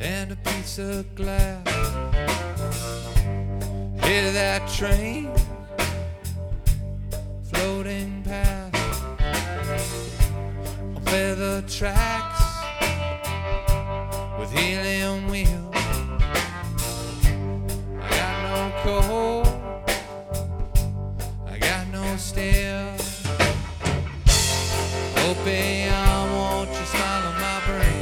and a piece of glass. Hear that train floating past on feather tracks with helium wheels. I got no coal, I got no steel. Open